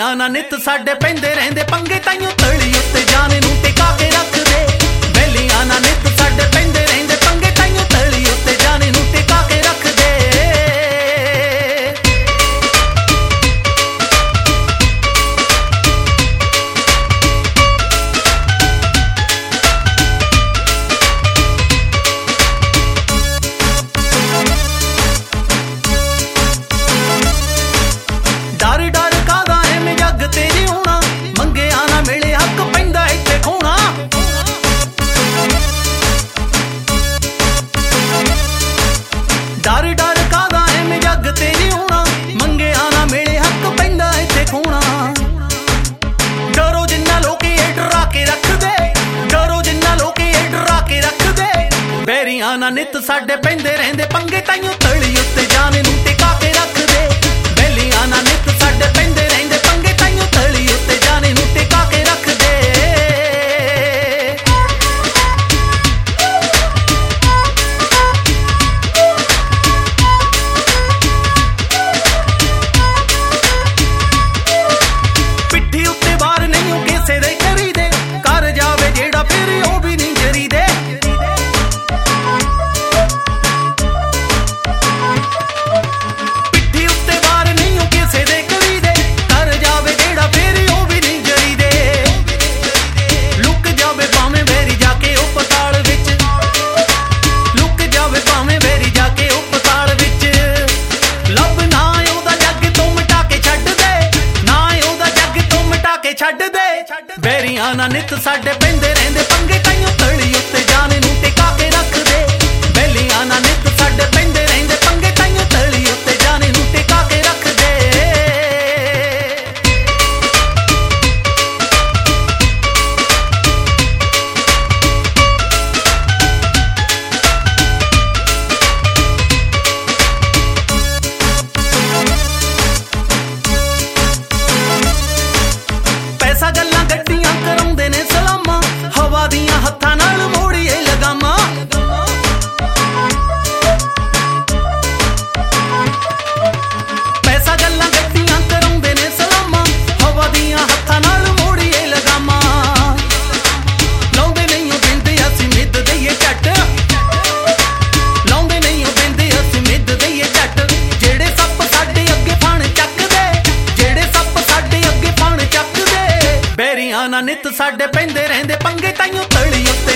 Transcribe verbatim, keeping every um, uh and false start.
ਬੈਰੀਆਂ ਨਾਲ ਨਿੱਤ ਸਾਡੇ ਪੈਂਦੇ ਰਹਿੰਦੇ ਪੰਗੇ, ਤਾਈਓ ਤਲੀ ਉੱਤੇ ਜਾਨ ਨੂੰ ਟਿਕਾ ਕੇ ਰੱਖਦੇ। ਬੈਲੀਆਂ ਨਾਲ ਨਿੱਤ ਸਾਡੇ ਪੈਂਦੇ ਰਹਿੰਦੇ ਪੰਗੇ, ਤਾਈਓ ਤਲੀ ਉੱਤੇ ਜਾਨ ਨੂੰ ਟਿਕਾ ਕੇ ਰੱਖਦੇ। ਡਰ ਡਰ ਕਾਦਾ ਐਵੇਂ ਜੱਗ ਤੇ ਜਿਉਣਾ, ਮੰਗਿਆ ਨਾ ਮਿਲੇ ਹੱਕ ਪੈਂਦਾ ਇੱਥੇ ਖੋਣਾ। ਡਰ ਡਰ ਕਾਦਾ ਐਵੇਂ ਜੱਗ ਤੇ ਜਿਉਣਾ, ਮੰਗਿਆ ਨਾ ਮਿਲੇ ਹੱਕ ਪੈਂਦਾ ਇੱਥੇ ਖੋਣਾ। ਡਰੋ ਜਿੰਨਾ ਲੋਕੀ ਇਹ ਡਰਾ ਕੇ ਰੱਖਦੇ, ਡਰੋ ਜਿੰਨਾ ਲੋਕੀ ਇਹ ਡਰਾ ਕੇ ਰੱਖਦੇ। ਬੈਰੀਆਂ ਨਾਲ ਨਿੱਤ ਸਾਡੇ ਪੈਂਦੇ ਰਹਿੰਦੇ ਪੰਗੇ, ਤਾਈਓ ਤਲੀ ਉੱਤੇ ਜਾਨ ਨੂੰ ਟਿਕਾ ਕੇ ਰੱਖਦੇ। ਬੈਲੀਆਂ ਨਾਲ ਨਿੱਤ ਸਾਡੇ ਪੈਂਦੇ ਰਹਿੰਦੇ ਪੰਗੇ, ਤਾਈਓ ਤਲੀ ਉੱਤੇ ਜਾਨ ਨੂੰ ਟਿਕਾ ਕੇ ਰੱਖਦੇ। ਪਿੱਠੀ ਉੱਤੇ ਵਾਰ ਨਹੀਂ ਉਹ ਕਿਸੇ ਦੇ ਕਰੀਦੇ, ਕਰ ਜਾਵੇ ਜਿਹੜਾ ਫਿਰ ਉਹ ਵੀ ਨਹੀਂ ਜਰੀਦੇ। ਪਿੱਠੀ ਉੱਤੇ ਵਾਰ ਨਹੀਂ ਉਹ ਕਿਸੇ ਦੇ ਕਰੀਦੇ, ਕਰ ਜਾਵੇ ਜਿਹੜਾ ਫਿਰ ਉਹ ਵੀ ਨਹੀਂ ਜਰੀਦੇ। ਲੁੱਕ ਜਾਵੇ ਭਾਵੇਂ ਬੈਰੀ ਜਾ ਕੇ ਉਹ ਪਤਾਲ ਵਿੱਚ, ਲੁੱਕ ਜਾਵੇ ਭਾਵੇਂ ਬੈਰੀ ਜਾ ਕੇ ਉਹ ਪਤਾਲ ਵਿੱਚ। ਲੱਭ ਨਾ ਉਹਦਾ ਜੱਗ ਤੋਂ ਮਿਟਾ ਕੇ ਛੱਡ ਦੇ, ਨਾ ਉਹਦਾ ਜੱਗ ਤੋਂ ਮਿਟਾ ਕੇ ਛੱਡ ਦੇ। ਬੈਰੀਆਂ ਨਾਲ ਨਿੱਤ ਸਾਡੇ ਪੈਂਦੇ ਰਹਿੰਦੇ ਪੰਗੇ, ਤਾਈਓ ਤਲੀ ਉੱਤੇ ਜਾਨ ਨੂੰ ਟਿਕਾ ਕੇ ਰੱਖਦੇ। ਬੈਲੀਆਂ ਨਾਲ ਨਿੱਤ ਸਾਡੇ ਪੈਂਦੇ ਰਹਿੰਦੇ ਪੰਗੇ, ਤਾਈਓ ਤਲੀ ਉੱਤੇ ਜਾਨ ਨੂੰ ਟਿਕਾ ਕੇ ਰੱਖਦੇ। ਪੈਸਾ ਗੱਲਾਂ ਗੱਡੀਆਂ ਕਰਾਉਂਦੇ ਨੇ ਸਲਾਮਾਂ, ਹਵਾ ਦੀਆਂ ਹੱਥਾਂ ਨਾਲ ਮੋੜੀਏ ਲਗਾਮਾਂ। ਪੈਸਾ ਗੱਲਾਂ ਗੱਡੀਆਂ ਕਰਾਉਂਦੇ ਨੇ ਸਲਾਮਾਂ, ਹਵਾ ਦੀਆਂ ਹੱਥਾਂ ਨਾਲ ਮੋੜੀਏ ਲਗਾਮਾਂ। ਲਾਉਂਦੇ ਨਹੀਂ ਉਹ ਬਿੰਦ ਅਸੀਂ ਮਿੱਦ ਦਈਏ ਝੱਟ, ਲਾਉਂਦੇ ਨਹੀਂ ਉਹ ਬਿੰਦ ਅਸੀਂ ਮਿੱਦ ਦਈਏ ਝੱਟ। ਜਿਹੜੇ ਸੱਪ ਸਾਡੇ ਅੱਗੇ ਫਣ ਚੱਕਦੇ, ਜਿਹੜੇ ਸੱਪ ਸਾਡੇ ਅੱਗੇ ਫਣ ਚੱਕਦੇ। ਬੈਰੀਆਂ ਨਾਲ ਨਿੱਤ ਸਾਡੇ ਪੈਂਦੇ ਰਹਿੰਦੇ ਪੰਗੇ, ਤਾਈਓ ਤਲੀ ਉੱਤੇ